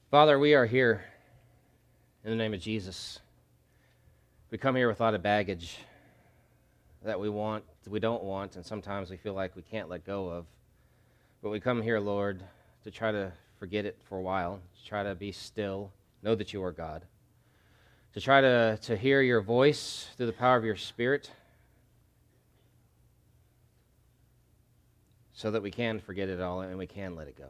Father, we are here in the name of Jesus. We come here with a lot of baggage that we want, that we don't want, and sometimes we feel like we can't let go of. But we come here, Lord, to try to forget it for a while, to try to be still, know that you are God, to try to hear your voice through the power of your Spirit, so that we can forget it all and we can let it go.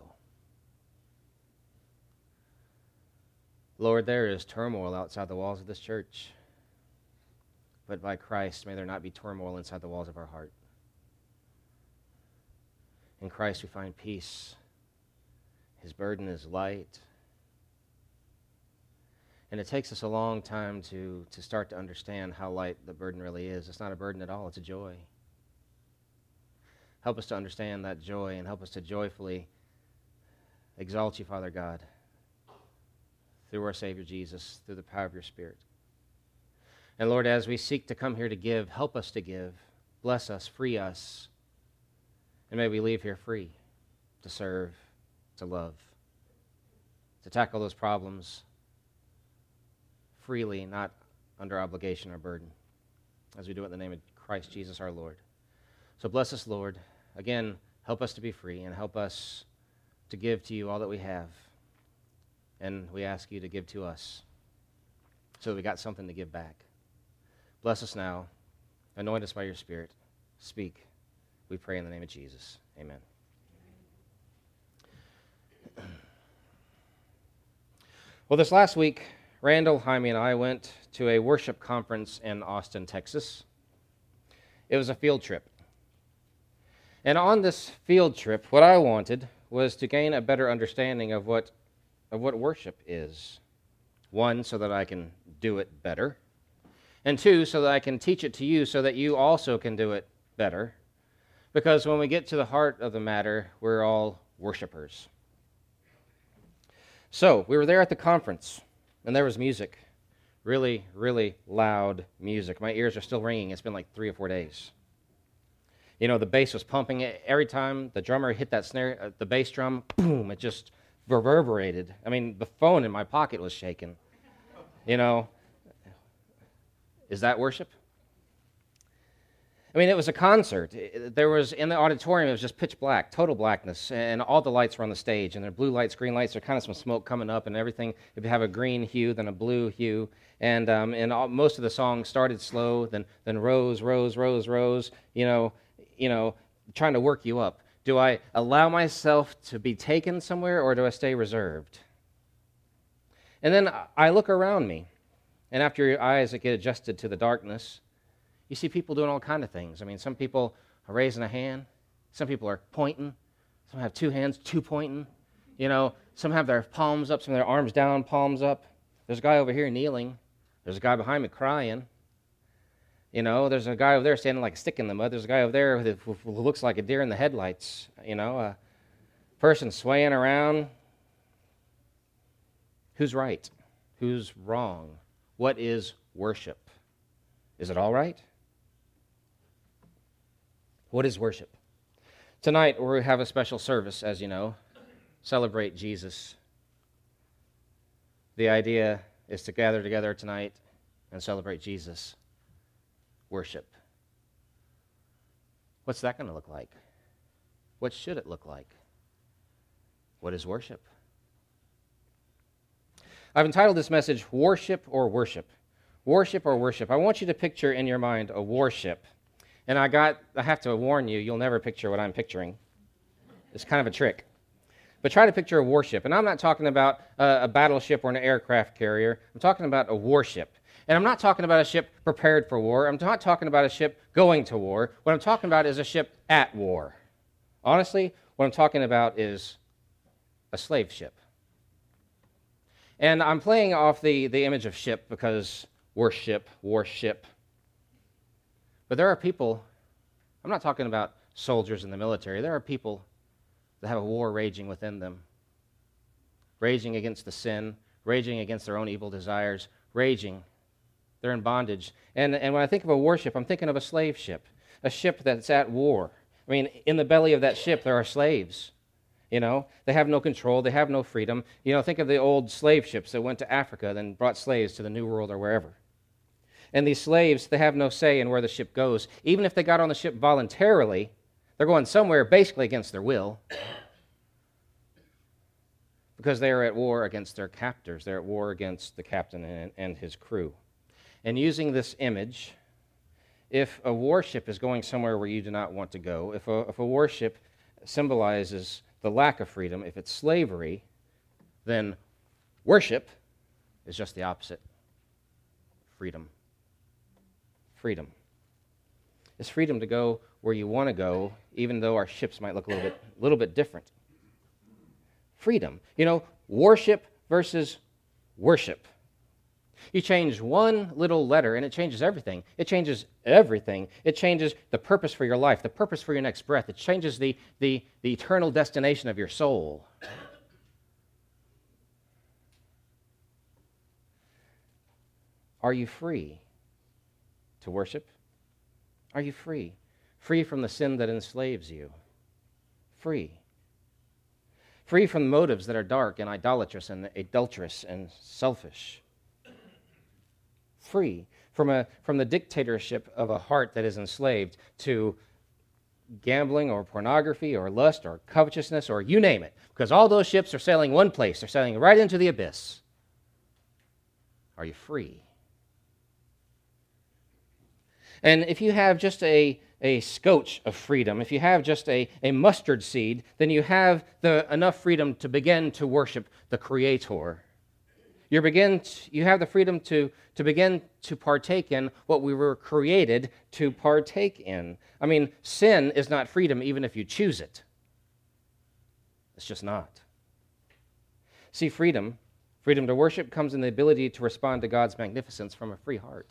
Lord, there is turmoil outside the walls of this church, but by Christ, may there not be turmoil inside the walls of our heart. In Christ we find peace. His burden is light. And it takes us a long time to start to understand how light the burden really is. It's not a burden at all, it's a joy. Help us to understand that joy and help us to joyfully exalt you, Father God, through our Savior Jesus, through the power of your Spirit. And Lord, as we seek to come here to give, help us to give. Bless us, free us, and may we leave here free to serve, to love, to tackle those problems freely, not under obligation or burden, as we do it in the name of Christ Jesus our Lord. So bless us, Lord. Again, help us to be free and help us to give to you all that we have. And we ask you to give to us so that we got something to give back. Bless us now. Anoint us by your Spirit. Speak. We pray in the name of Jesus. Amen. Well, this last week, Randall, Jaime, and I went to a worship conference in Austin, Texas. It was a field trip. And on this field trip, what I wanted was to gain a better understanding of what worship is. One, so that I can do it better. And two, so that I can teach it to you so that you also can do it better. Because when we get to the heart of the matter, we're all worshipers. So, we were there at the conference, and there was music. Really, really loud music. My ears are still ringing. It's been like 3 or 4 days. You know, the bass was pumping. Every time the drummer hit that snare, the bass drum, boom, it just reverberated. I mean, the phone in my pocket was shaking. You know, is that worship? I mean, it was a concert. There was, in the auditorium, it was just pitch black, total blackness, and all the lights were on the stage, and there were blue lights, green lights, there kind of some smoke coming up, and everything. If you have a green hue, then a blue hue, and most of the songs started slow, then rose, you know, trying to work you up. Do I allow myself to be taken somewhere, or do I stay reserved? And then I look around me, and after your eyes get adjusted to the darkness, you see people doing all kinds of things. I mean, some people are raising a hand. Some people are pointing. Some have 2 hands, 2 pointing. You know, some have their palms up, some have their arms down, palms up. There's a guy over here kneeling. There's a guy behind me crying. You know, there's a guy over there standing like a stick in the mud. There's a guy over there who looks like a deer in the headlights. You know, a person swaying around. Who's right? Who's wrong? What is worship? Is it all right? What is worship? Tonight we have a special service, as you know, celebrate Jesus. The idea is to gather together tonight and celebrate Jesus. Worship. What's that going to look like? What should it look like? What is worship? I've entitled this message, Worship or Worship. Worship or worship. I want you to picture in your mind a warship. And I have to warn you, you'll never picture what I'm picturing. It's kind of a trick. But try to picture a warship. And I'm not talking about a battleship or an aircraft carrier. I'm talking about a warship. And I'm not talking about a ship prepared for war. I'm not talking about a ship going to war. What I'm talking about is a ship at war. Honestly, what I'm talking about is a slave ship. And I'm playing off the image of ship because warship. But there are people, I'm not talking about soldiers in the military, there are people that have a war raging within them, raging against the sin, raging against their own evil desires, raging. They're in bondage. And when I think of a warship, I'm thinking of a slave ship, a ship that's at war. I mean, in the belly of that ship, there are slaves. They have no control. They have no freedom. Think of the old slave ships that went to Africa, then brought slaves to the New World or wherever. And these slaves, they have no say in where the ship goes. Even if they got on the ship voluntarily, they're going somewhere basically against their will because they are at war against their captors. They're at war against the captain and his crew. And using this image, if a warship is going somewhere where you do not want to go, if a warship symbolizes the lack of freedom, if it's slavery, then worship is just the opposite. Freedom. Freedom. It's freedom to go where you want to go, even though our ships might look a little bit different. Freedom. Worship versus worship. You change one little letter and it changes everything. It changes everything. It changes the purpose for your life, the purpose for your next breath. It changes the eternal destination of your soul. Are you free to worship? Are you free? Free from the sin that enslaves you. Free. Free from motives that are dark and idolatrous and adulterous and selfish. Free from the dictatorship of a heart that is enslaved to gambling or pornography or lust or covetousness or you name it. Because all those ships are sailing one place. They're sailing right into the abyss. Are you free? And if you have just a scotch of freedom, if you have just a mustard seed, then you have enough freedom to begin to worship the Creator. You have the freedom to begin to partake in what we were created to partake in. I mean, sin is not freedom even if you choose it. It's just not. See, freedom to worship comes in the ability to respond to God's magnificence from a free heart.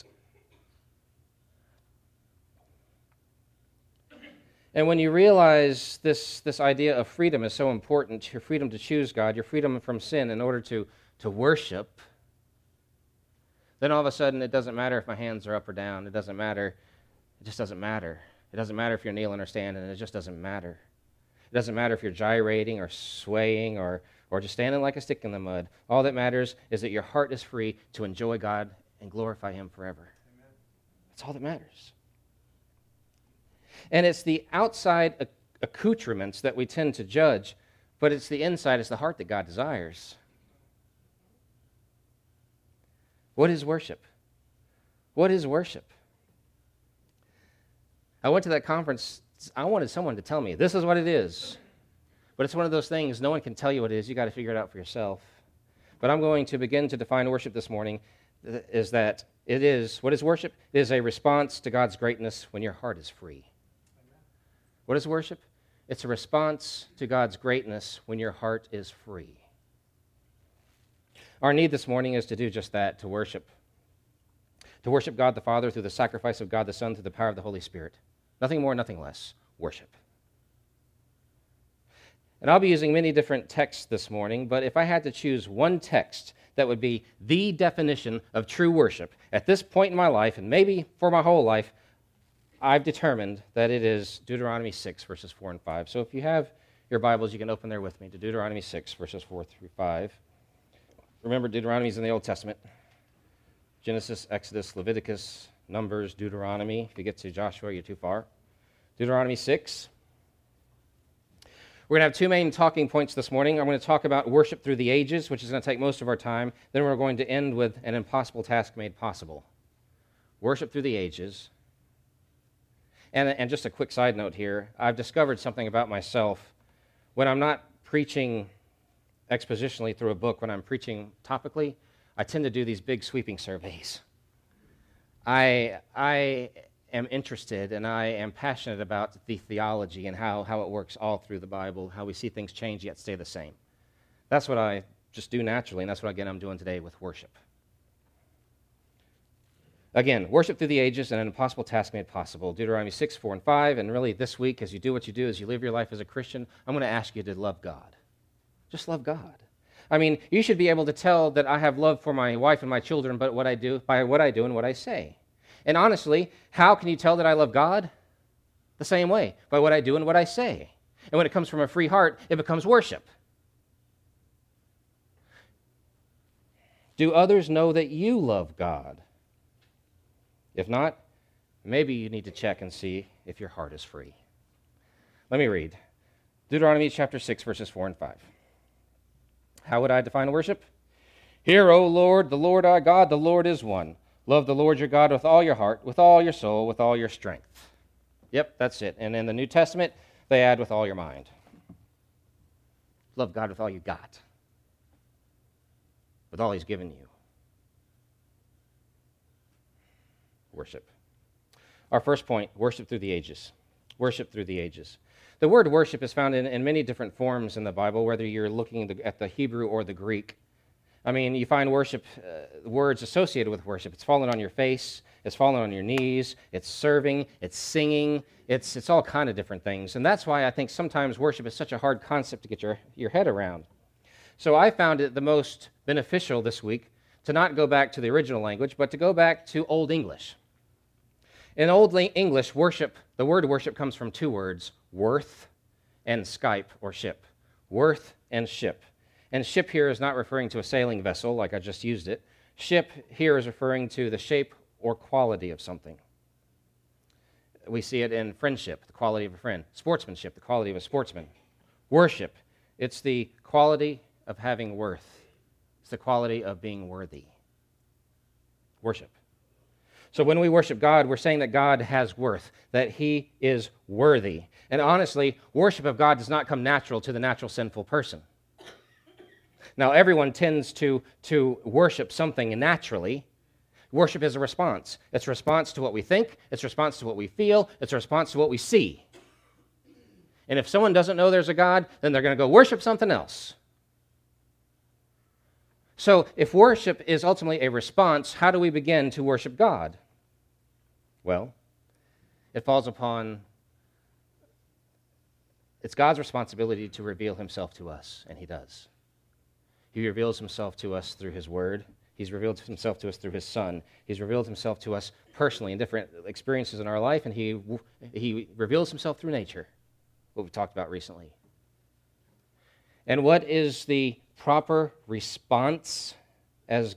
And when you realize this idea of freedom is so important, your freedom to choose God, your freedom from sin in order to worship, then all of a sudden it doesn't matter if my hands are up or down. It doesn't matter. It just doesn't matter. It doesn't matter if you're kneeling or standing. It just doesn't matter. It doesn't matter if you're gyrating or swaying or just standing like a stick in the mud. All that matters is that your heart is free to enjoy God and glorify Him forever. Amen. That's all that matters. And it's the outside accoutrements that we tend to judge, but it's the inside, it's the heart that God desires. What is worship? What is worship? I went to that conference. I wanted someone to tell me, this is what it is. But it's one of those things, no one can tell you what it is. You got to figure it out for yourself. But I'm going to begin to define worship this morning, is that what is worship? It is a response to God's greatness when your heart is free. What is worship? It's a response to God's greatness when your heart is free. Our need this morning is to do just that, to worship. To worship God the Father through the sacrifice of God the Son through the power of the Holy Spirit. Nothing more, nothing less. Worship. And I'll be using many different texts this morning, but if I had to choose one text that would be the definition of true worship at this point in my life, and maybe for my whole life, I've determined that it is Deuteronomy 6, verses 4 and 5. So if you have your Bibles, you can open there with me to Deuteronomy 6, verses 4 through 5. Remember, Deuteronomy is in the Old Testament. Genesis, Exodus, Leviticus, Numbers, Deuteronomy. If you get to Joshua, you're too far. Deuteronomy 6. We're going to have two main talking points this morning. I'm going to talk about worship through the ages, which is going to take most of our time. Then we're going to end with an impossible task made possible. Worship through the ages. And just a quick side note here, I've discovered something about myself. When I'm not preaching expositionally through a book, when I'm preaching topically, I tend to do these big sweeping surveys. I am interested and I am passionate about the theology and how it works all through the Bible, how we see things change yet stay the same. That's what I just do naturally, and that's what, again, I'm doing today with worship. Again, worship through the ages and an impossible task made possible. Deuteronomy 6, 4, and 5. And really this week, as you do what you do, as you live your life as a Christian, I'm going to ask you to love God. Just love God. I mean, you should be able to tell that I have love for my wife and my children by what I do and what I say. And honestly, how can you tell that I love God? The same way, by what I do and what I say. And when it comes from a free heart, it becomes worship. Do others know that you love God? If not, maybe you need to check and see if your heart is free. Let me read. Deuteronomy chapter 6, verses 4 and 5. How would I define worship? Hear, O Lord, the Lord our God, the Lord is one. Love the Lord your God with all your heart, with all your soul, with all your strength. Yep, that's it. And in the New Testament, they add with all your mind. Love God with all you got, with all he's given you. Worship. Our first point, worship through the ages. Worship through the ages. The word worship is found in many different forms in the Bible, whether you're looking at the Hebrew or the Greek. I mean, you find worship, words associated with worship. It's falling on your face, it's falling on your knees, it's serving, it's singing, it's all kind of different things. And that's why I think sometimes worship is such a hard concept to get your head around. So I found it the most beneficial this week to not go back to the original language, but to go back to Old English. In Old English, worship, the word worship comes from two words, worth and Skype or ship. Worth and ship. And ship here is not referring to a sailing vessel like I just used it. Ship here is referring to the shape or quality of something. We see it in friendship, the quality of a friend. Sportsmanship, the quality of a sportsman. Worship, it's the quality of having worth. It's the quality of being worthy. Worship. So when we worship God, we're saying that God has worth, that he is worthy. And honestly, worship of God does not come natural to the natural sinful person. Now, everyone tends to worship something naturally. Worship is a response. It's a response to what we think. It's a response to what we feel. It's a response to what we see. And if someone doesn't know there's a God, then they're going to go worship something else. So if worship is ultimately a response, how do we begin to worship God? Well, it falls upon, it's God's responsibility to reveal himself to us, and he does. He reveals himself to us through his word. He's revealed himself to us through his son. He's revealed himself to us personally in different experiences in our life, and he reveals himself through nature, what we talked about recently. And what is the proper response as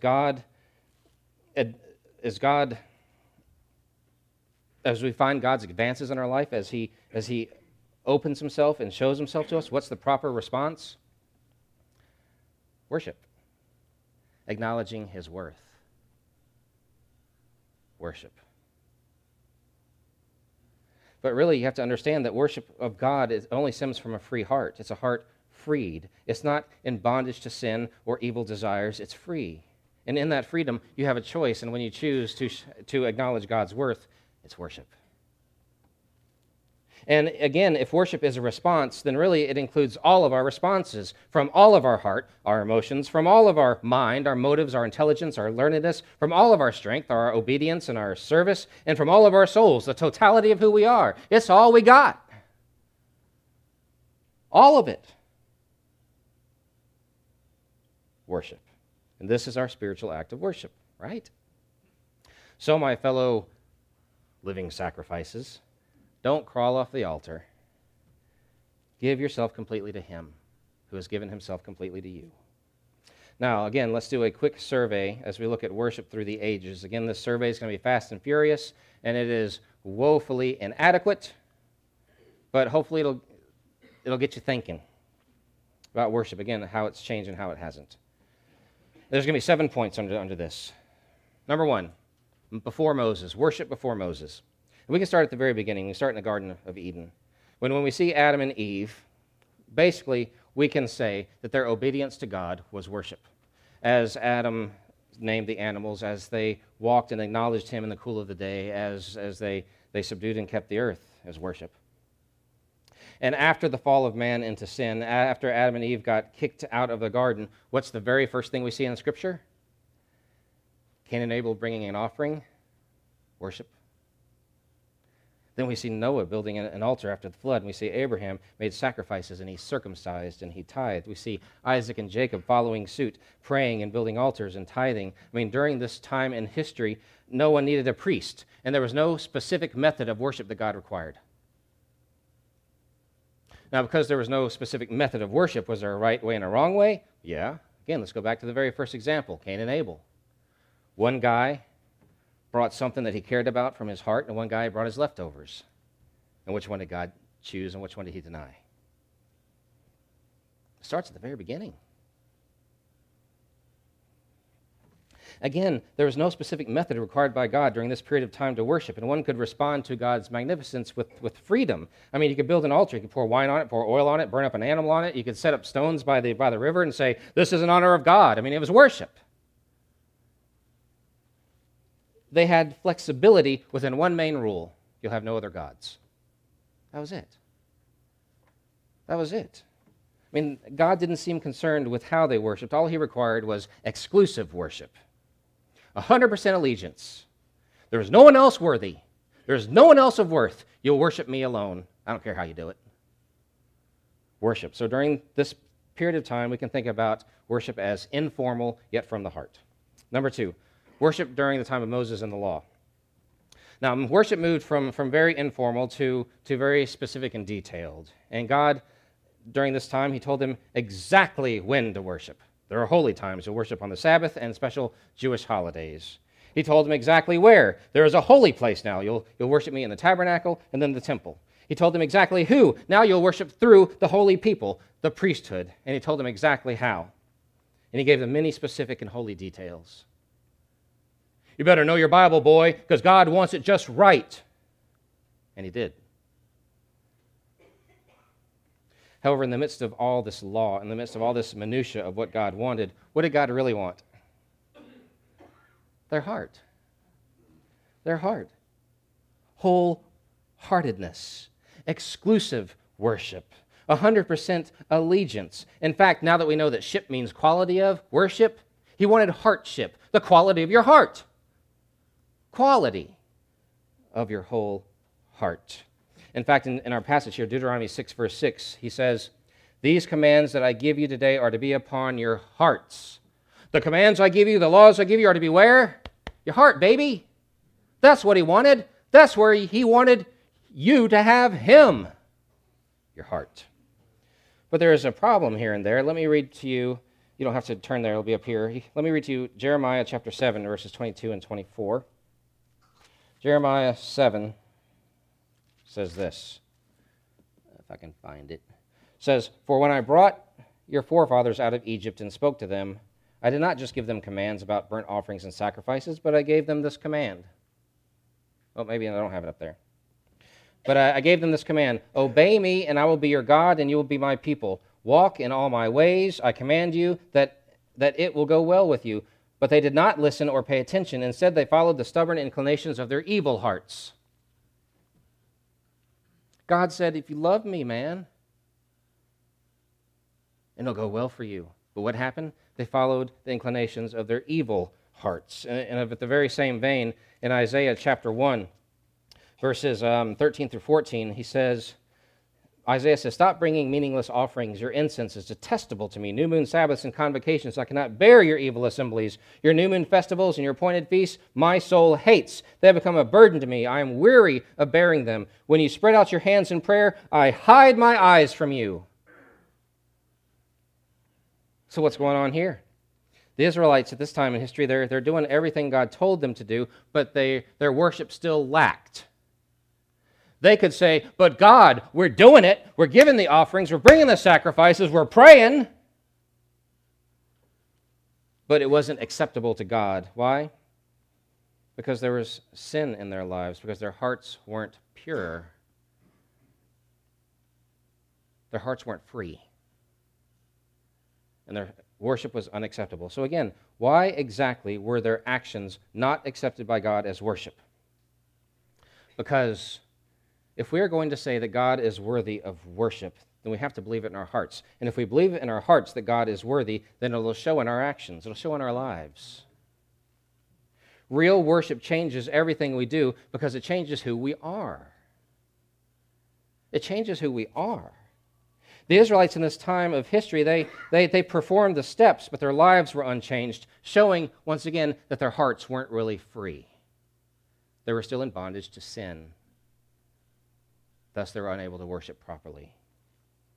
we find God's advances in our life, as he opens himself and shows himself to us? What's the proper response? Worship. Acknowledging his worth. Worship. But really, you have to understand that worship of God only stems from a free heart. It's a heart freed. It's not in bondage to sin or evil desires. It's free. And in that freedom, you have a choice. And when you choose to acknowledge God's worth, it's worship. And again, if worship is a response, then really it includes all of our responses, from all of our heart, our emotions, from all of our mind, our motives, our intelligence, our learnedness, from all of our strength, our obedience and our service, and from all of our souls, the totality of who we are. It's all we got. All of it. Worship. And this is our spiritual act of worship, right? So, my fellow living sacrifices, don't crawl off the altar. Give yourself completely to him who has given himself completely to you. Now, again, let's do a quick survey as we look at worship through the ages. Again, this survey is going to be fast and furious, and it is woefully inadequate, but hopefully it'll get you thinking about worship, again, how it's changed and how it hasn't. There's going to be 7 points under this. Number 1, before Moses, worship before Moses. We can start at the very beginning. We start in the Garden of Eden. When we see Adam and Eve, basically we can say that their obedience to God was worship. As Adam named the animals, as they walked and acknowledged him in the cool of the day, as they subdued and kept the earth, as worship. And after the fall of man into sin, after Adam and Eve got kicked out of the garden, what's the very first thing we see in the Scripture? Cain and Abel bringing an offering, worship. Then we see Noah building an altar after the flood, and we see Abraham made sacrifices, and he circumcised, and he tithed. We see Isaac and Jacob following suit, praying and building altars and tithing. I mean, during this time in history, no one needed a priest, and there was no specific method of worship that God required. Now, because there was no specific method of worship, was there a right way and a wrong way? Yeah. Again, let's go back to the very first example, Cain and Abel. One guy brought something that he cared about from his heart, and one guy brought his leftovers. And which one did God choose, and which one did he deny? It starts at the very beginning. Again, there was no specific method required by God during this period of time to worship, and one could respond to God's magnificence with freedom. I mean, you could build an altar, you could pour wine on it, pour oil on it, burn up an animal on it, you could set up stones by the river and say, this is in honor of God. I mean, it was worship. They had flexibility within one main rule: you'll have no other gods. That was it. That was it. I mean, God didn't seem concerned with how they worshiped. All he required was exclusive worship. 100% allegiance. There is no one else worthy. There is no one else of worth. You'll worship me alone. I don't care how you do it. Worship. So during this period of time, we can think about worship as informal, yet from the heart. Number 2, worship during the time of Moses and the law. Now, worship moved from very informal to very specific and detailed. And God, during this time, he told them exactly when to worship. There are holy times to worship on the Sabbath and special Jewish holidays. He told them exactly where. There is a holy place now. You'll worship me in the tabernacle and then the temple. He told them exactly who. Now you'll worship through the holy people, the priesthood. And he told them exactly how. And he gave them many specific and holy details. You better know your Bible, boy, because God wants it just right. And he did. However, in the midst of all this law, in the midst of all this minutia of what God wanted, what did God really want? Their heart. Their heart. Wholeheartedness. Exclusive worship. 100% allegiance. In fact, now that we know that ship means quality of worship, he wanted heartship, the quality of your heart. Quality of your whole heart. In fact, in our passage here, Deuteronomy 6, verse 6, he says, these commands that I give you today are to be upon your hearts. The commands I give you, the laws I give you are to be where? Your heart, baby. That's what he wanted. That's where he wanted you to have him. Your heart. But there is a problem here and there. Let me read to you. You don't have to turn there. It'll be up here. Let me read to you Jeremiah chapter 7, verses 22 and 24. Jeremiah 7 says this, if I can find it. It says, for when I brought your forefathers out of Egypt and spoke to them, I did not just give them commands about burnt offerings and sacrifices, but I gave them this command. Oh, maybe I don't have it up there. But I gave them this command, obey me, and I will be your God, and you will be my people. Walk in all my ways. I command you that it will go well with you. But they did not listen or pay attention. Instead, they followed the stubborn inclinations of their evil hearts. God said, if you love me, man, and it'll go well for you. But what happened? They followed the inclinations of their evil hearts. And of the very same vein, in Isaiah chapter 1, verses 13 through 14, Isaiah says, stop bringing meaningless offerings. Your incense is detestable to me. New moon Sabbaths and convocations, I cannot bear your evil assemblies. Your new moon festivals and your appointed feasts, my soul hates. They have become a burden to me. I am weary of bearing them. When you spread out your hands in prayer, I hide my eyes from you. So what's going on here? The Israelites at this time in history, they're doing everything God told them to do, but their worship still lacked. They could say, but God, we're doing it. We're giving the offerings. We're bringing the sacrifices. We're praying. But it wasn't acceptable to God. Why? Because there was sin in their lives, because their hearts weren't pure. Their hearts weren't free. And their worship was unacceptable. So again, why exactly were their actions not accepted by God as worship? Because if we are going to say that God is worthy of worship, then we have to believe it in our hearts. And if we believe in our hearts that God is worthy, then it will show in our actions. It will show in our lives. Real worship changes everything we do because it changes who we are. It changes who we are. The Israelites in this time of history, they performed the steps, but their lives were unchanged, showing, once again, that their hearts weren't really free. They were still in bondage to sin. Thus, they were unable to worship properly.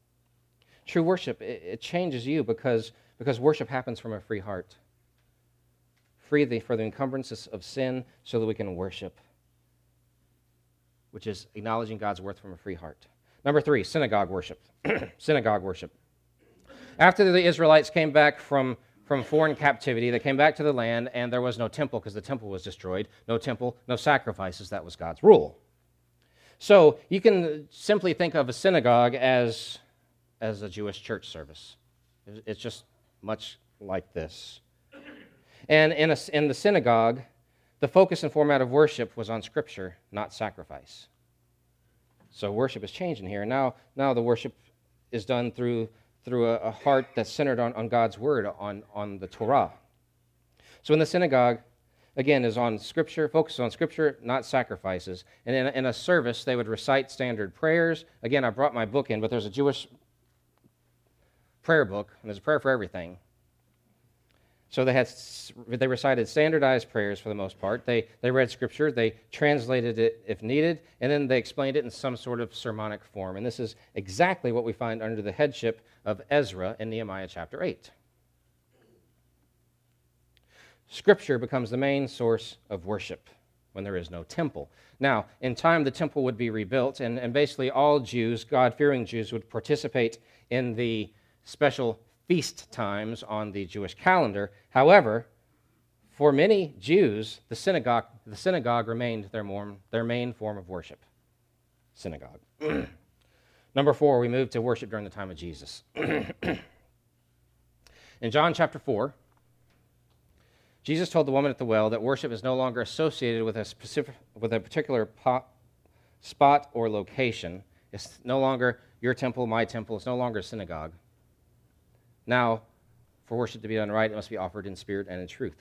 True worship, it changes you because worship happens from a free heart. Free for the encumbrances of sin so that we can worship, which is acknowledging God's worth from a free heart. Number 3, synagogue worship. Synagogue worship. After the Israelites came back from foreign captivity, they came back to the land, and there was no temple because the temple was destroyed. No temple, no sacrifices. That was God's rule. So you can simply think of a synagogue as a Jewish church service. It's just much like this. And in the synagogue, the focus and format of worship was on Scripture, not sacrifice. So worship is changing here. Now the worship is done through a heart that's centered on God's Word, on the Torah. So in the synagogue, again, is on Scripture, focus on Scripture, not sacrifices. And in a service, they would recite standard prayers. Again, I brought my book in, but there's a Jewish prayer book, and there's a prayer for everything. So they recited standardized prayers for the most part. They read Scripture, they translated it if needed, and then they explained it in some sort of sermonic form. And this is exactly what we find under the headship of Ezra in Nehemiah chapter 8. Scripture becomes the main source of worship when there is no temple. Now, in time, the temple would be rebuilt, and basically all Jews, God-fearing Jews, would participate in the special feast times on the Jewish calendar. However, for many Jews, the synagogue remained their main form of worship. Synagogue. Number 4, we move to worship during the time of Jesus. In John chapter 4, Jesus told the woman at the well that worship is no longer associated with a particular spot or location. It's no longer your temple, my temple. It's no longer a synagogue. Now, for worship to be done right, it must be offered in spirit and in truth.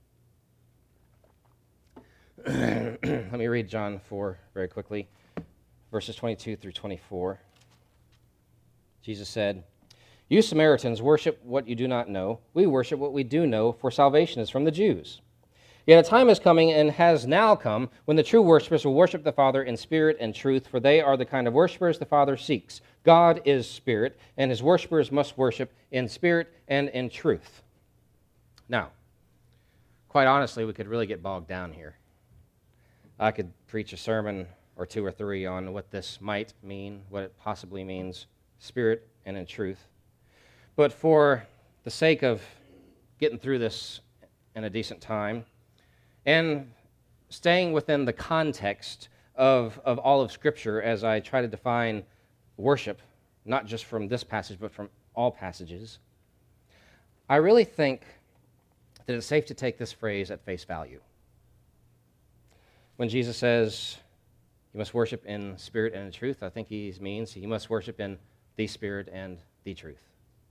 Let me read John 4 very quickly, verses 22 through 24. Jesus said, "You Samaritans worship what you do not know. We worship what we do know, for salvation is from the Jews. Yet a time is coming and has now come when the true worshipers will worship the Father in spirit and truth, for they are the kind of worshipers the Father seeks. God is spirit, and his worshipers must worship in spirit and in truth." Now, quite honestly, we could really get bogged down here. I could preach a sermon or 2 or 3 on what this might mean, what it possibly means, spirit and in truth. But for the sake of getting through this in a decent time, and staying within the context of all of Scripture as I try to define worship, not just from this passage, but from all passages, I really think that it's safe to take this phrase at face value. When Jesus says, you must worship in spirit and in truth, I think he means you must worship in the spirit and the truth.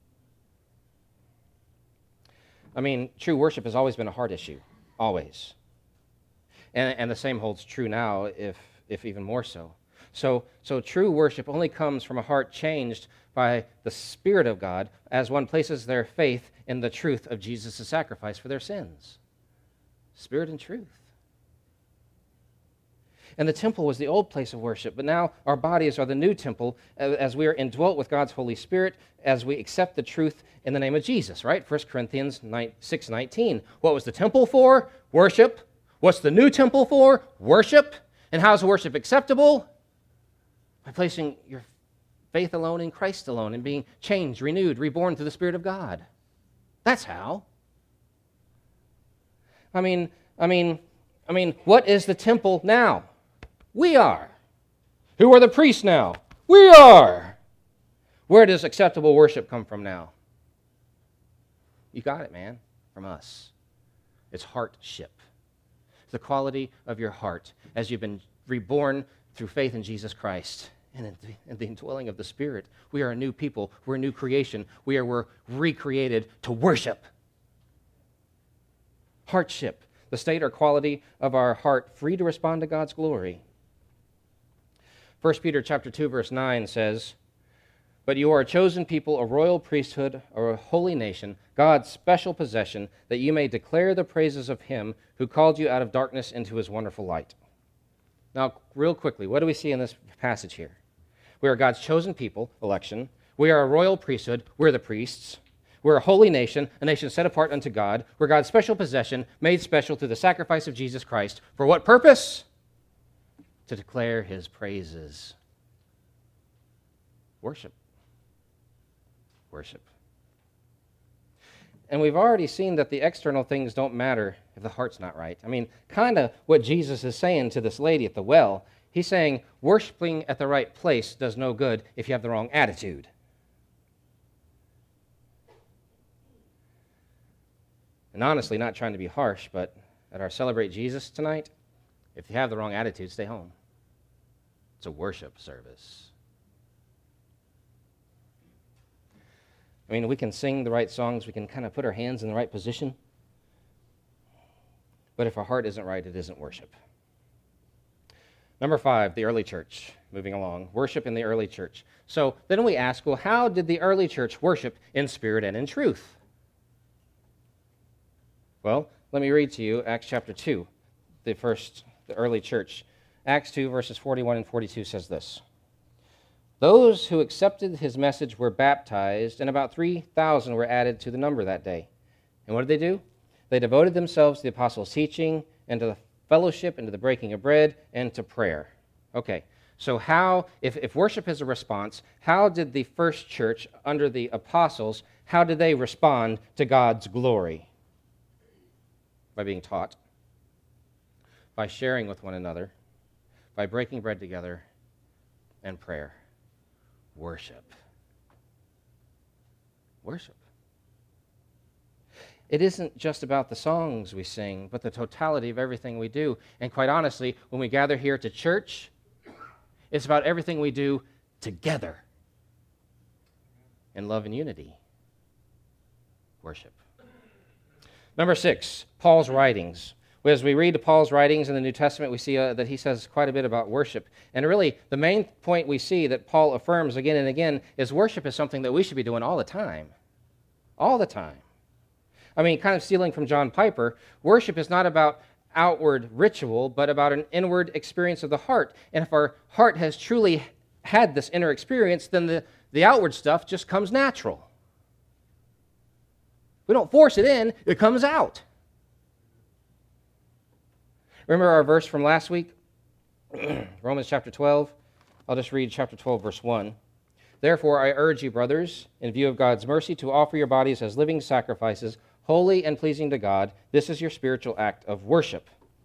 I mean, true worship has always been a heart issue, always. And the same holds true now, if even more so. So true worship only comes from a heart changed by the Spirit of God as one places their faith in the truth of Jesus' sacrifice for their sins. Spirit and truth. And the temple was the old place of worship, but now our bodies are the new temple as we are indwelt with God's Holy Spirit, as we accept the truth in the name of Jesus, right? 1 Corinthians 6:19. What was the temple for? Worship. What's the new temple for? Worship. And how is worship acceptable? By placing your faith alone in Christ alone and being changed, renewed, reborn through the Spirit of God. That's how. I mean, what is the temple now? We are. Who are the priests now? We are. Where does acceptable worship come from now? You got it, man. From us. It's heartship. The quality of your heart as you've been reborn through faith in Jesus Christ and in the indwelling of the Spirit. We are a new people. We're a new creation. We're recreated to worship. Heartship, the state or quality of our heart free to respond to God's glory. 1 Peter chapter 2, verse 9 says, "But you are a chosen people, a royal priesthood, or a holy nation, God's special possession, that you may declare the praises of him who called you out of darkness into his wonderful light." Now, real quickly, what do we see in this passage here? We are God's chosen people, election. We are a royal priesthood. We're the priests. We're a holy nation, a nation set apart unto God. We're God's special possession, made special through the sacrifice of Jesus Christ. For what purpose? To declare his praises. Worship. Worship. And we've already seen that the external things don't matter if the heart's not right. I mean, kind of what Jesus is saying to this lady at the well. He's saying, worshiping at the right place does no good if you have the wrong attitude. And honestly, not trying to be harsh, but at our Celebrate Jesus tonight, if you have the wrong attitude, stay home. It's a worship service. I mean, we can sing the right songs, we can kind of put our hands in the right position, but if our heart isn't right, it isn't worship. Number 5, the early church. Moving along, worship in the early church. So then we ask, well, how did the early church worship in spirit and in truth? Well, let me read to you Acts chapter 2, the early church. Acts 2, verses 41 and 42 says this. Those who accepted his message were baptized, and about 3,000 were added to the number that day. And what did they do? They devoted themselves to the apostles' teaching, and to the fellowship, and to the breaking of bread, and to prayer. Okay, so how, if worship is a response, how did the first church under the apostles, how did they respond to God's glory? By being taught, by sharing with one another, by breaking bread together, and prayer. Worship. Worship. It isn't just about the songs we sing, but the totality of everything we do. And quite honestly, when we gather here to church, it's about everything we do together in love and unity. Worship. Number 6, Paul's writings. As we read Paul's writings in the New Testament, we see that he says quite a bit about worship. And really, the main point we see that Paul affirms again and again is worship is something that we should be doing all the time. All the time. I mean, kind of stealing from John Piper, worship is not about outward ritual, but about an inward experience of the heart. And if our heart has truly had this inner experience, then the outward stuff just comes natural. We don't force it in, it comes out. Remember our verse from last week? Romans chapter 12. I'll just read chapter 12, verse 1. Therefore, I urge you, brothers, in view of God's mercy, to offer your bodies as living sacrifices, holy and pleasing to God. This is your spiritual act of worship.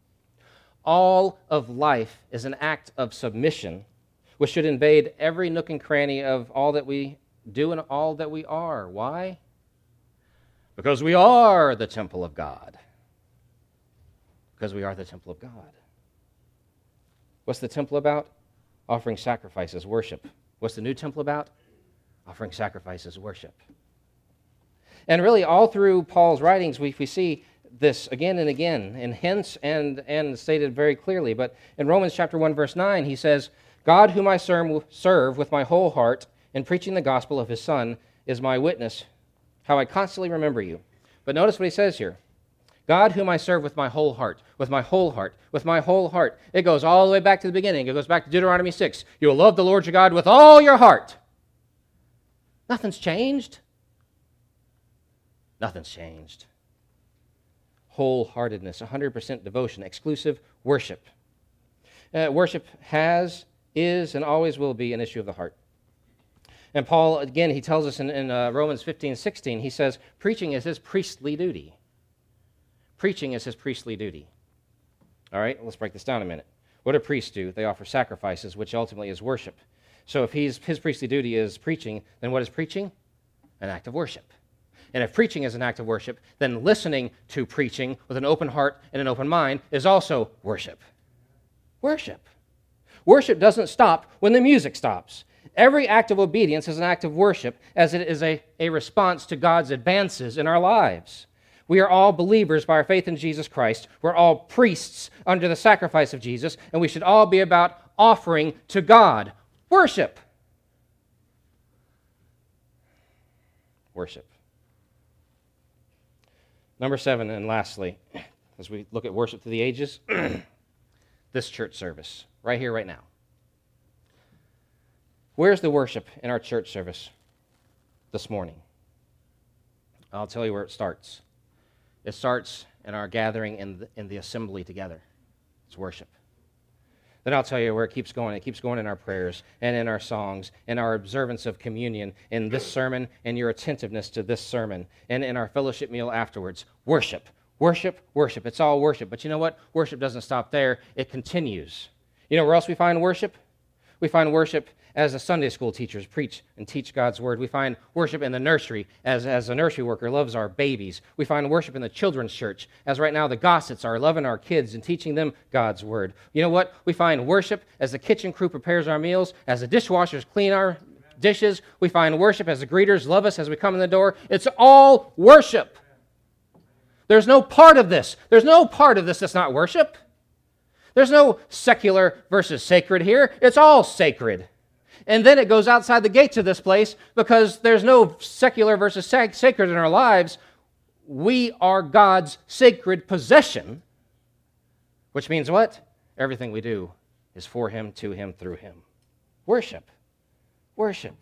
All of life is an act of submission, which should invade every nook and cranny of all that we do and all that we are. Why? Because we are the temple of God. Because we are the temple of God. What's the temple about? Offering sacrifices, worship. What's the new temple about? Offering sacrifices, worship. And really, all through Paul's writings, we see this again and again, and hints and stated very clearly. But in Romans chapter 1, verse 9, he says, God whom I serve with my whole heart in preaching the gospel of his Son is my witness, how I constantly remember you. But notice what he says here. God whom I serve with my whole heart, with my whole heart, with my whole heart. It goes all the way back to the beginning. It goes back to Deuteronomy 6. You will love the Lord your God with all your heart. Nothing's changed. Nothing's changed. Wholeheartedness, 100% devotion, exclusive worship. Worship is, and always will be an issue of the heart. And Paul, again, he tells us in Romans 15:16, he says, preaching is his priestly duty. Preaching is his priestly duty. All right, let's break this down a minute. What do priests do? They offer sacrifices, which ultimately is worship. So if his priestly duty is preaching, then what is preaching? An act of worship. And if preaching is an act of worship, then listening to preaching with an open heart and an open mind is also worship. Worship. Worship doesn't stop when the music stops. Every act of obedience is an act of worship, as it is a response to God's advances in our lives. We are all believers by our faith in Jesus Christ. We're all priests under the sacrifice of Jesus, and we should all be about offering to God worship. Worship. Number 7, and lastly, as we look at worship through the ages, this church service, right here, right now. Where's the worship in our church service this morning. I'll tell you where it starts. It starts in our gathering in the assembly together. It's worship. Then I'll tell you where it keeps going. It keeps going in our prayers and in our songs, in our observance of communion, in this sermon and your attentiveness to this sermon, and in our fellowship meal afterwards. Worship, worship, worship. It's all worship. But you know what? Worship doesn't stop there. It continues. You know where else we find worship? We find worship as the Sunday school teachers preach and teach God's word. We find worship in the nursery as a nursery worker loves our babies. We find worship in the children's church as right now the Gossets are loving our kids and teaching them God's word. You know what? We find worship as the kitchen crew prepares our meals, as the dishwashers clean our dishes. We find worship as the greeters love us as we come in the door. It's all worship. There's no part of this. There's no part of this that's not worship. There's no secular versus sacred here. It's all sacred. And then it goes outside the gates of this place because there's no secular versus sacred in our lives. We are God's sacred possession, which means what? Everything we do is for Him, to Him, through Him. Worship. Worship.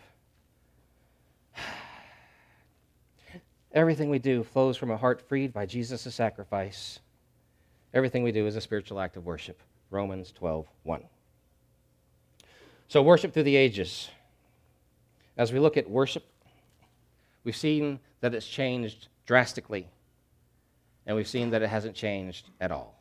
Everything we do flows from a heart freed by Jesus' sacrifice. Everything we do is a spiritual act of worship. Romans 12:1. So worship through the ages. As we look at worship, we've seen that it's changed drastically, and we've seen that it hasn't changed at all.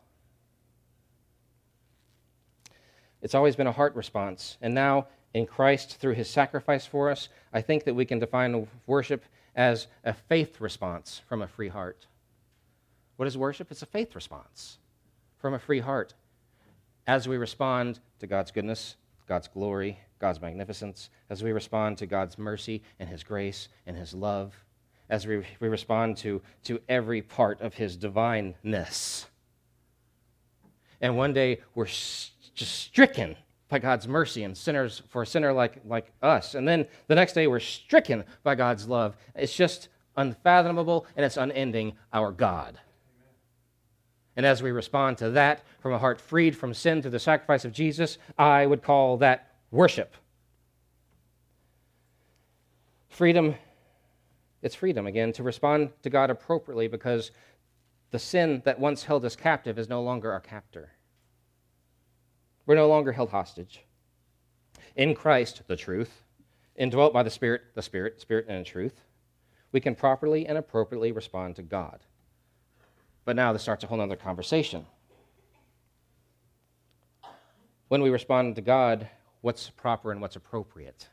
It's always been a heart response, and now in Christ, through His sacrifice for us, I think that we can define worship as a faith response from a free heart. What is worship? It's a faith response from a free heart as we respond to God's goodness, God's glory, God's magnificence, as we respond to God's mercy and His grace and His love, as we respond to every part of His divineness. And one day we're just stricken by God's mercy and sinners for a sinner like us. And then the next day we're stricken by God's love. It's just unfathomable and it's unending, our God. And as we respond to that from a heart freed from sin through the sacrifice of Jesus, I would call that worship. Freedom, it's freedom again to respond to God appropriately because the sin that once held us captive is no longer our captor. We're no longer held hostage. In Christ, the truth, indwelt by the Spirit and truth, we can properly and appropriately respond to God. But now this starts a whole other conversation. When we respond to God, what's proper and what's appropriate?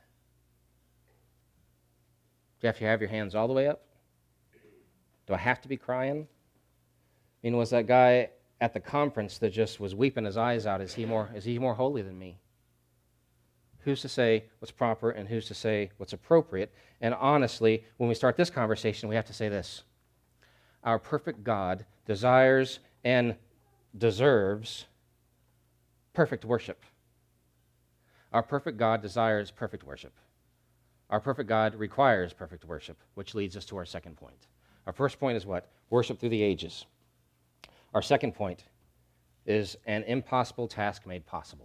Do you have to have your hands all the way up? Do I have to be crying? I mean, was that guy at the conference that just was weeping his eyes out? Is he more holy than me? Who's to say what's proper and who's to say what's appropriate? And honestly, when we start this conversation, we have to say this. Our perfect God desires and deserves perfect worship. Our perfect God desires perfect worship. Our perfect God requires perfect worship, which leads us to our second point. Our first point is what? Worship through the ages. Our second point is an impossible task made possible.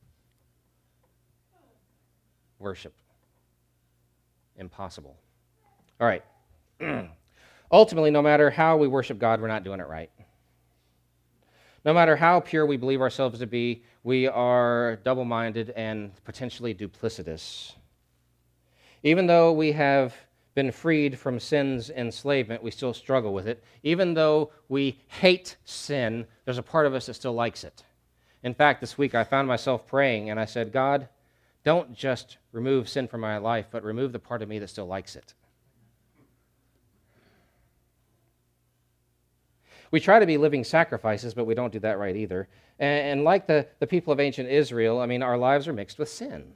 Worship. Impossible. All right. Ultimately, no matter how we worship God, we're not doing it right. No matter how pure we believe ourselves to be, we are double-minded and potentially duplicitous. Even though we have been freed from sin's enslavement, we still struggle with it. Even though we hate sin, there's a part of us that still likes it. In fact, this week I found myself praying, and I said, God, don't just remove sin from my life, but remove the part of me that still likes it. We try to be living sacrifices, but we don't do that right either. And like the people of ancient Israel, I mean, our lives are mixed with sin.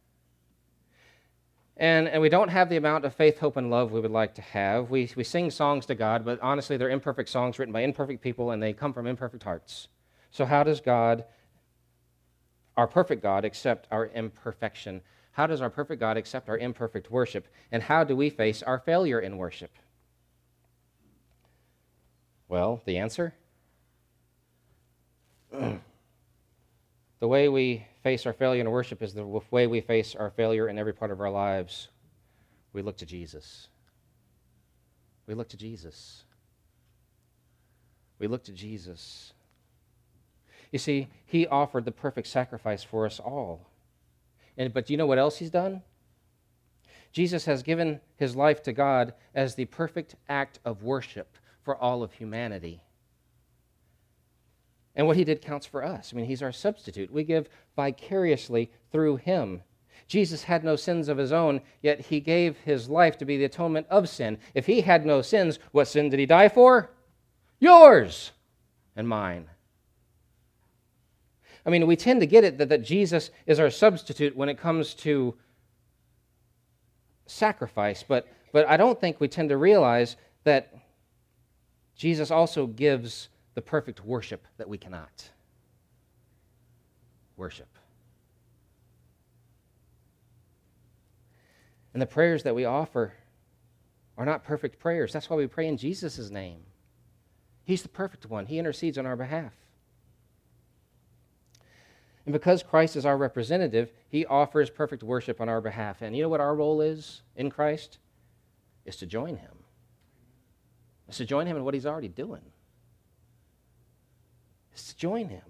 And we don't have the amount of faith, hope, and love we would like to have. We sing songs to God, but honestly, they're imperfect songs written by imperfect people, and they come from imperfect hearts. So how does God, our perfect God, accept our imperfection? How does our perfect God accept our imperfect worship? And how do we face our failure in worship? Well, the answer? The way we face our failure in worship is the way we face our failure in every part of our lives. We look to Jesus. We look to Jesus. We look to Jesus. You see, he offered the perfect sacrifice for us all. But do you know what else he's done? Jesus has given his life to God as the perfect act of worship for all of humanity. And what he did counts for us. I mean, he's our substitute. We give vicariously through him. Jesus had no sins of his own, yet he gave his life to be the atonement of sin. If he had no sins, what sin did he die for? Yours and mine. I mean, we tend to get it that Jesus is our substitute when it comes to sacrifice, but I don't think we tend to realize that Jesus also gives the perfect worship that we cannot. Worship. And the prayers that we offer are not perfect prayers. That's why we pray in Jesus' name. He's the perfect one. He intercedes on our behalf. And because Christ is our representative, he offers perfect worship on our behalf. And you know what our role is in Christ? Is to join him. It's to join him in what he's already doing. It's to join him.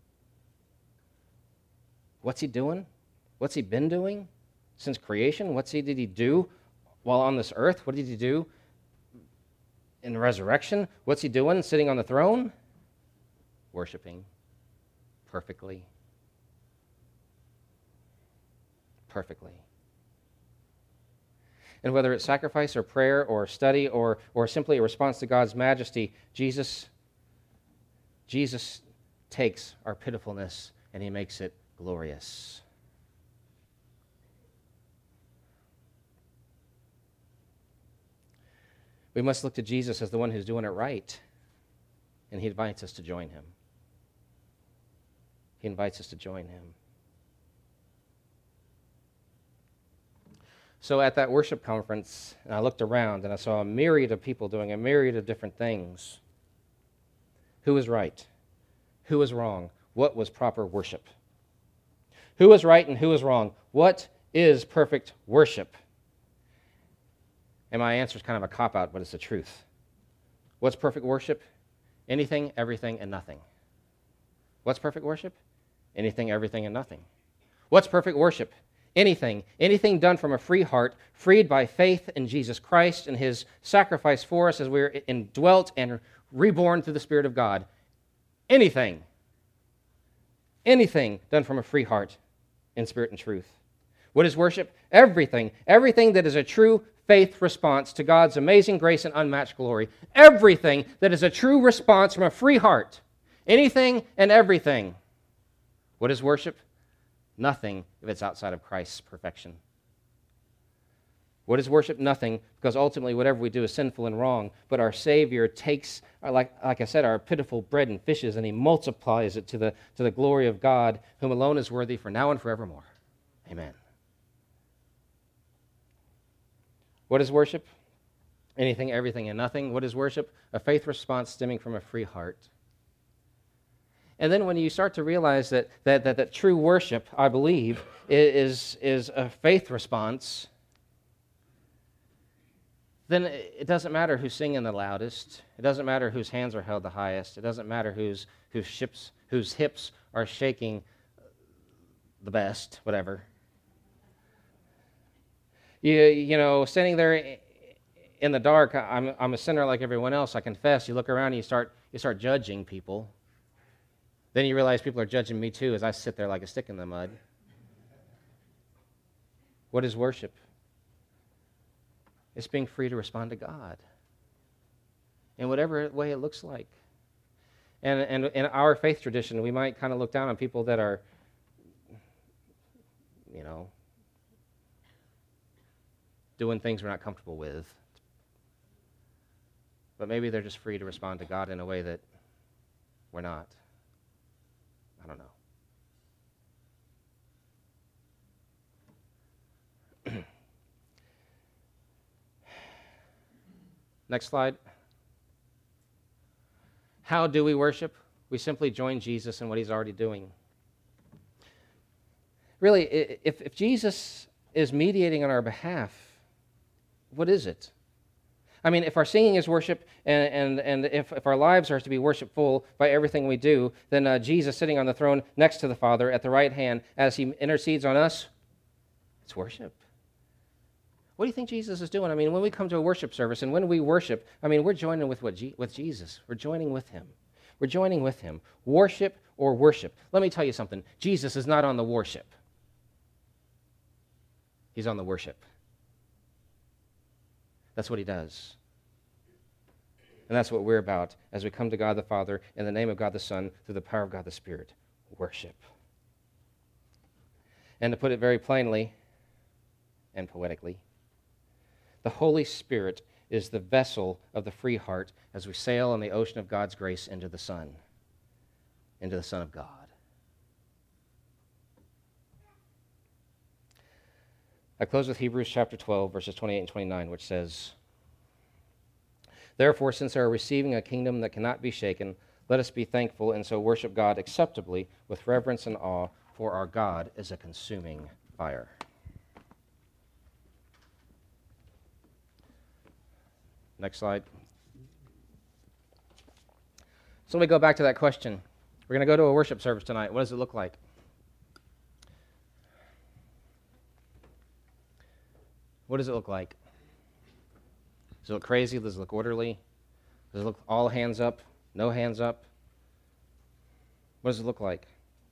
What's he doing? What's he been doing since creation? Did he do while on this earth? What did he do in the resurrection? What's he doing sitting on the throne? Worshiping perfectly. Perfectly. And whether it's sacrifice or prayer or study or simply a response to God's majesty, Jesus takes our pitifulness and he makes it glorious. We must look to Jesus as the one who's doing it right, and he invites us to join him. He invites us to join him. So at that worship conference, I looked around and I saw a myriad of people doing a myriad of different things. Who was right? Who was wrong? What was proper worship? Who was right and who was wrong? What is perfect worship? And my answer is kind of a cop-out, but it's the truth. What's perfect worship? Anything, everything, and nothing. What's perfect worship? Anything, everything, and nothing. What's perfect worship? Anything done from a free heart, freed by faith in Jesus Christ and his sacrifice for us as we're indwelt and reborn through the Spirit of God. Anything done from a free heart in spirit and truth. What is worship? Everything that is a true faith response to God's amazing grace and unmatched glory. Everything that is a true response from a free heart. Anything and everything. What is worship? Nothing if it's outside of Christ's perfection. What is worship? Nothing, because ultimately whatever we do is sinful and wrong, but our Savior takes, like I said, our pitiful bread and fishes, and he multiplies it to the glory of God, whom alone is worthy for now and forevermore. Amen. What is worship? Anything, everything, and nothing. What is worship? A faith response stemming from a free heart. And then when you start to realize that true worship, I believe, is a faith response, then it doesn't matter who's singing the loudest. It doesn't matter whose hands are held the highest. It doesn't matter whose hips are shaking the best, whatever. You know, standing there in the dark, I'm a sinner like everyone else, I confess. You look around and you start judging people. Then you realize people are judging me too as I sit there like a stick in the mud. What is worship? It's being free to respond to God in whatever way it looks like. And in our faith tradition, we might kind of look down on people that are, doing things we're not comfortable with. But maybe they're just free to respond to God in a way that we're not. I don't know. Next slide. How do we worship? We simply join Jesus in what he's already doing. Really, if Jesus is mediating on our behalf, what is it? I mean, if our singing is worship and if our lives are to be worshipful by everything we do, then Jesus sitting on the throne next to the Father at the right hand as he intercedes on us, it's worship. What do you think Jesus is doing? I mean, when we come to a worship service and when we worship, I mean, we're joining with with Jesus. We're joining with him. We're joining with him. Worship or worship. Let me tell you something. Jesus is not on the worship. He's on the worship. That's what he does. And that's what we're about as we come to God the Father in the name of God the Son through the power of God the Spirit. Worship. And to put it very plainly and poetically, the Holy Spirit is the vessel of the free heart as we sail on the ocean of God's grace into the Son of God. I close with Hebrews chapter 12, verses 28 and 29, which says, "Therefore, since we are receiving a kingdom that cannot be shaken, let us be thankful and so worship God acceptably with reverence and awe, for our God is a consuming fire." Next slide. So let me go back to that question. We're going to go to a worship service tonight. What does it look like? What does it look like? Does it look crazy? Does it look orderly? Does it look all hands up? No hands up? What does it look like?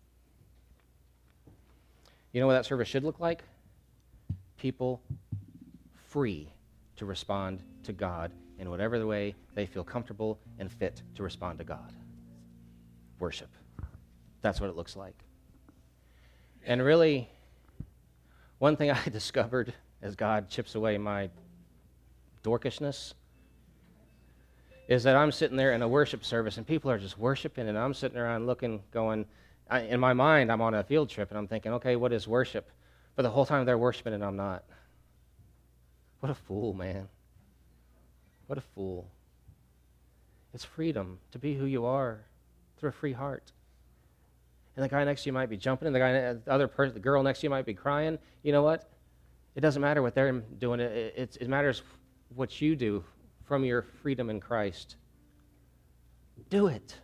You know what that service should look like? People free to respond to God in whatever the way they feel comfortable and fit to respond to God. Worship. That's what it looks like. And really, one thing I discovered as God chips away my dorkishness is that I'm sitting there in a worship service and people are just worshiping and I'm sitting around looking, going, in my mind, I'm on a field trip and I'm thinking, okay, what is worship? But the whole time they're worshiping and I'm not. What a fool, man. What a fool. It's freedom to be who you are through a free heart. And the guy next to you might be jumping, and the girl next to you might be crying. You know what? It doesn't matter what they're doing. It matters what you do from your freedom in Christ. Do it.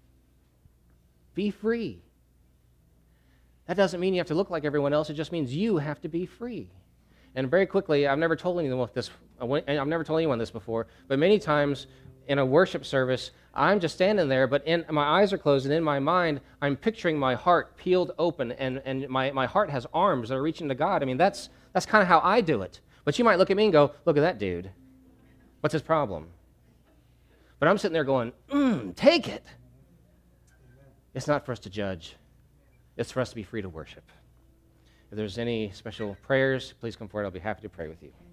Be free. That doesn't mean you have to look like everyone else. It just means you have to be free. And very quickly, I've never told anyone this before, but many times in a worship service, I'm just standing there, but my eyes are closed, and in my mind, I'm picturing my heart peeled open, and my heart has arms that are reaching to God. I mean, that's kind of how I do it. But you might look at me and go, look at that dude. What's his problem? But I'm sitting there going, take it. It's not for us to judge. It's for us to be free to worship. If there's any special prayers, please come forward. I'll be happy to pray with you.